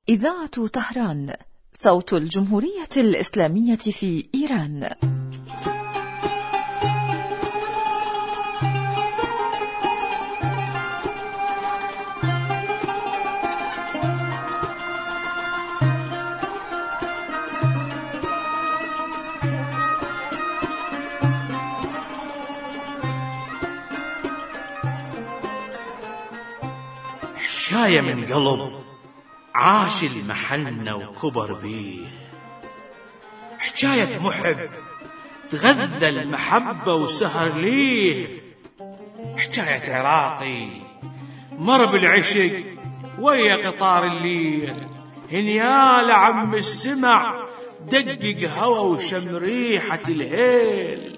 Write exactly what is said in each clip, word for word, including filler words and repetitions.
إذاعة طهران، صوت الجمهورية الإسلامية في إيران. حشاية من قلب عاش المحنة وكبر بيه، حكاية محب تغذى المحبة وسهر ليه، حكاية عراقي مر بالعشق ويا قطار الليل، هنيال عم السمع دقق هوى وشم ريحة الهيل.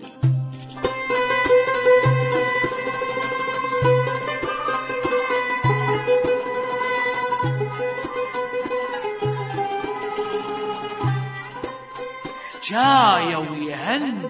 حكاية ويهن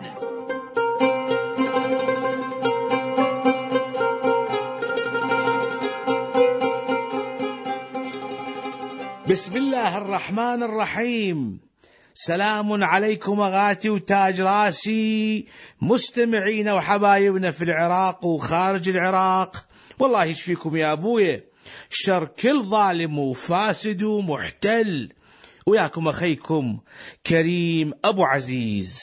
بسم الله الرحمن الرحيم. سلام عليكم أغاتي وتاج راسي، مستمعين وحبايبنا في العراق وخارج العراق، والله يشفيكم يا أبويا شر كل ظالم وفاسد ومحتل، وياكم أخيكم كريم أبو عزيز.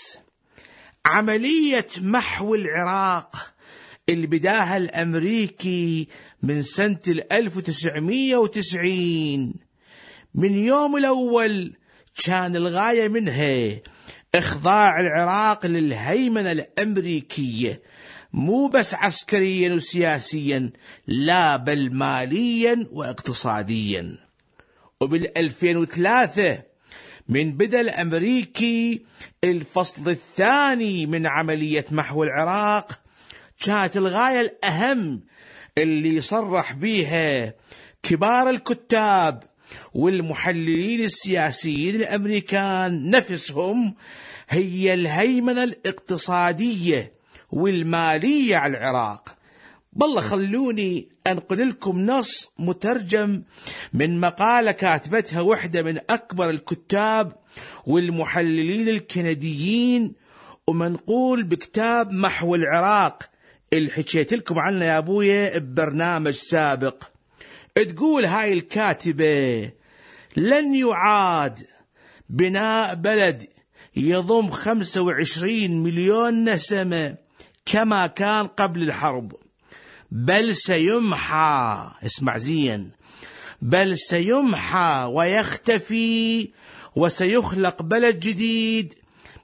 عملية محو العراق اللي بداها الأمريكي من سنة ألف وتسعمية وتسعين، من يوم الأول كان الغاية منها إخضاع العراق للهيمنة الأمريكية، مو بس عسكريا وسياسيا، لا بل ماليا واقتصاديا. وبالألفين وثلاثة من بدأ الأمريكي الفصل الثاني من عملية محو العراق، كانت الغاية الأهم اللي صرح بيها كبار الكتاب والمحللين السياسيين الأمريكان نفسهم هي الهيمنة الاقتصادية والمالية على العراق. بالله خلوني أنقل لكم نص مترجم من مقالة كاتبتها وحدة من أكبر الكتاب والمحللين الكنديين، ومنقول بكتاب محو العراق اللي حكيت لكم عنه يا أبويا ببرنامج سابق. تقول هاي الكاتبة: لن يعاد بناء بلد يضم خمسة وعشرين مليون نسمة كما كان قبل الحرب، بل سيمحى، اسمع زين، بل سيمحى ويختفي وسيخلق بلد جديد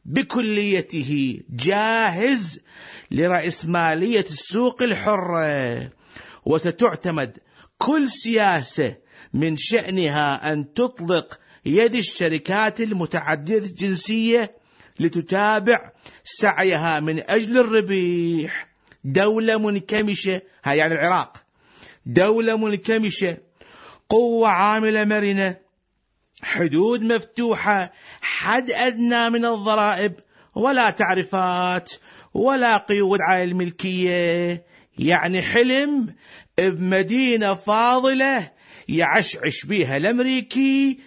بكليته جاهز لرأسمالية السوق الحرة، وستعتمد كل سياسة من شأنها أن تطلق يد الشركات المتعددة الجنسية لتتابع سعيها من أجل الربح. دولة منكمشة، هاي يعني العراق، دولة منكمشة، قوة عاملة مرنة، حدود مفتوحة، حد أدنى من الضرائب، ولا تعرفات ولا قيود على الملكية. يعني حلم بمدينة فاضلة يعشعش بيها الأمريكي.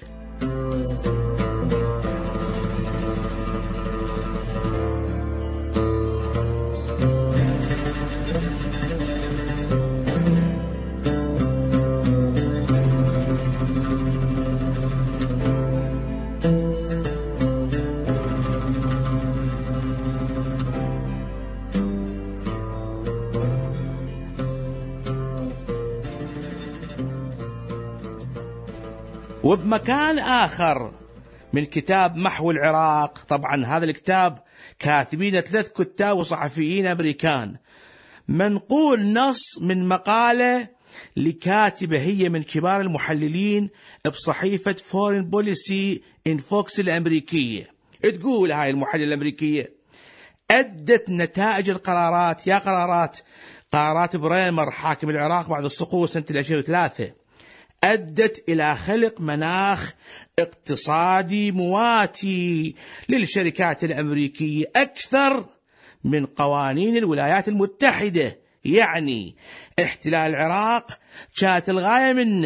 وبمكان آخر من كتاب محو العراق، طبعا هذا الكتاب كاتبين ثلاث كتاب وصحفيين أمريكان، منقول نص من مقالة لكاتبة هي من كبار المحللين بصحيفة فورين بوليسي إن فوكس الأمريكية. تقول هاي المحللة الأمريكية: أدت نتائج القرارات، يا قرارات قرارات بريمر حاكم العراق بعد السقوط سنة ألفين وثلاثة، أدت إلى خلق مناخ اقتصادي مواتي للشركات الأمريكية أكثر من قوانين الولايات المتحدة. يعني احتلال العراق كانت الغاية منه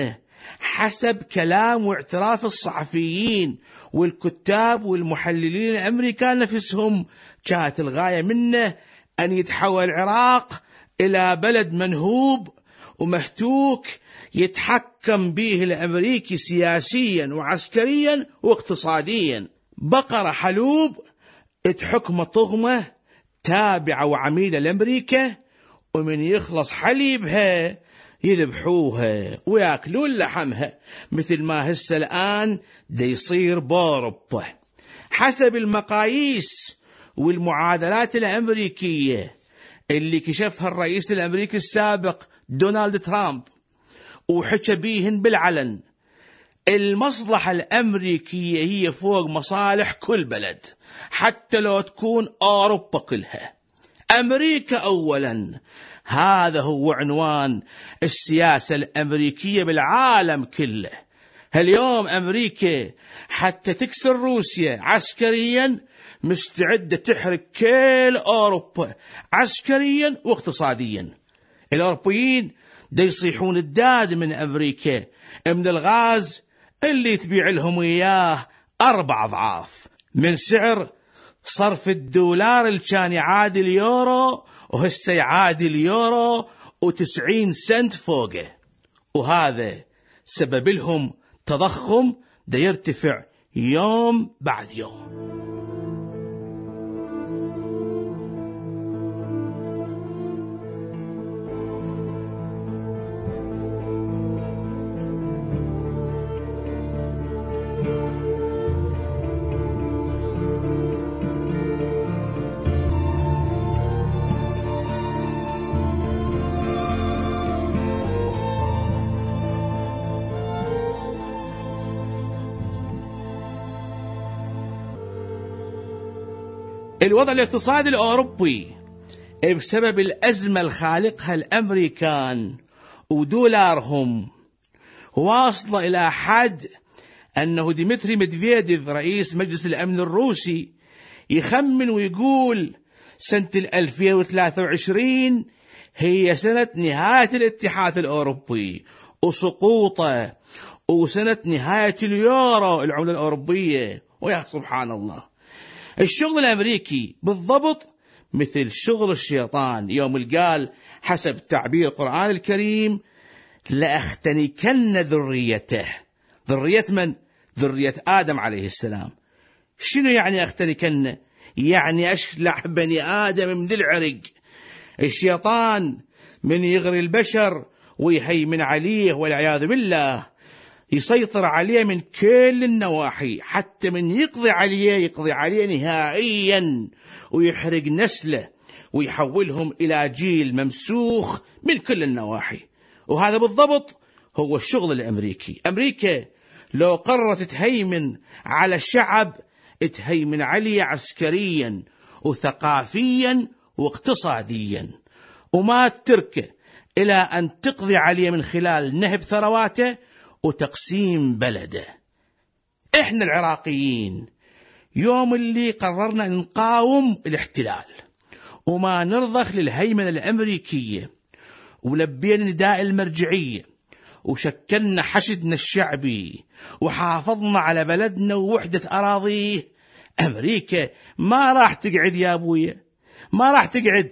حسب كلام واعتراف الصحفيين والكتاب والمحللين الأمريكان نفسهم، كانت الغاية منه أن يتحول العراق إلى بلد منهوب ومهتوك يتحكم به الأمريكي سياسيا وعسكريا واقتصاديا. بقرة حلوب تحكم طغمة تابعة وعميلة لأمريكا، ومن يخلص حليبها يذبحوها ويأكلون لحمها، مثل ما هسه الآن دا يصير بأوروبا. حسب المقاييس والمعادلات الأمريكية اللي كشفها الرئيس الأمريكي السابق دونالد ترامب وحكى بيهن بالعلن، المصلحة الأمريكية هي فوق مصالح كل بلد، حتى لو تكون أوروبا كلها. أمريكا أولا، هذا هو عنوان السياسة الأمريكية بالعالم كله. اليوم أمريكا حتى تكسر روسيا عسكريا مستعدة تحرق كل أوروبا عسكريا واقتصاديا. الأوروبيين دا يصيحون الداد من أمريكا من الغاز اللي تبيع لهم إياه أربع أضعاف من سعر صرف الدولار اللي كان يعادل اليورو، وهسه يعادل اليورو وتسعين سنت فوقه. وهذا سبب لهم تضخم دا يرتفع يوم بعد يوم. الوضع الاقتصادي الأوروبي بسبب الأزمة الخالقها الأمريكان ودولارهم واصلة إلى حد أنه ديمتري ميدفيديف رئيس مجلس الأمن الروسي يخمن ويقول سنة ألفين وثلاثة وعشرين هي سنة نهاية الاتحاد الأوروبي وسقوطه، وسنة نهاية اليورو العملة الأوروبية. ويا سبحان الله، الشغل الأمريكي بالضبط مثل شغل الشيطان يوم قال حسب تعبير القرآن الكريم لأختنكن ذريته. ذرية من؟ ذرية آدم عليه السلام. شنو يعني أختنكن؟ يعني أشلع بني آدم من ذي العرق. الشيطان من يغري البشر ويهيمن عليه والعياذ بالله، يسيطر عليه من كل النواحي، حتى من يقضي عليه يقضي عليه نهائيا ويحرق نسله ويحولهم إلى جيل ممسوخ من كل النواحي. وهذا بالضبط هو الشغل الأمريكي. أمريكا لو قررت تهيمن على الشعب تهيمن عليه عسكريا وثقافيا واقتصاديا، وما تركه إلى أن تقضي عليه من خلال نهب ثرواته وتقسيم بلده. إحنا العراقيين يوم اللي قررنا نقاوم الاحتلال وما نرضخ للهيمنة الأمريكية ولبينا نداء المرجعية وشكلنا حشدنا الشعبي وحافظنا على بلدنا ووحدة أراضيه، أمريكا ما راح تقعد يا أبويا، ما راح تقعد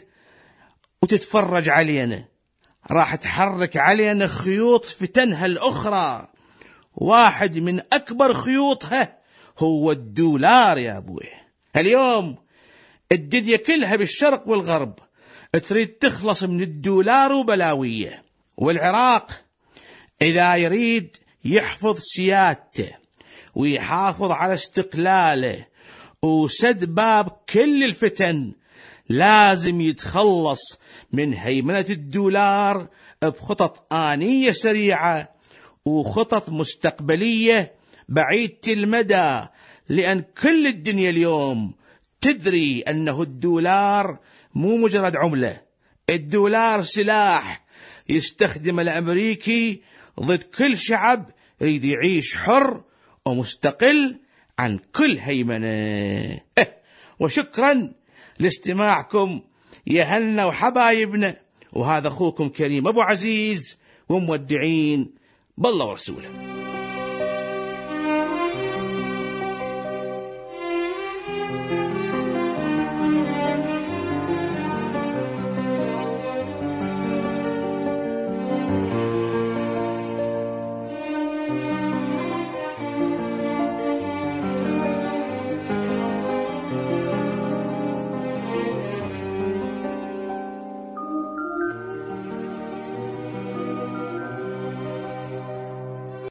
وتتفرج علينا، راح تحرك علينا خيوط فتنها الأخرى. واحد من أكبر خيوطها هو الدولار يا أبوي. اليوم الدنيا كلها بالشرق والغرب تريد تخلص من الدولار وبلاوية، والعراق إذا يريد يحفظ سيادته ويحافظ على استقلاله وسد باب كل الفتن لازم يتخلص من هيمنة الدولار بخطط آنية سريعة وخطط مستقبلية بعيدة المدى، لأن كل الدنيا اليوم تدري أنه الدولار مو مجرد عملة، الدولار سلاح يستخدم الأمريكي ضد كل شعب يريد يعيش حر ومستقل عن كل هيمنة. وشكرا لاستماعكم يا هلنا وحبايبنا، وهذا أخوكم كريم أبو عزيز، ومودعين بالله ورسوله.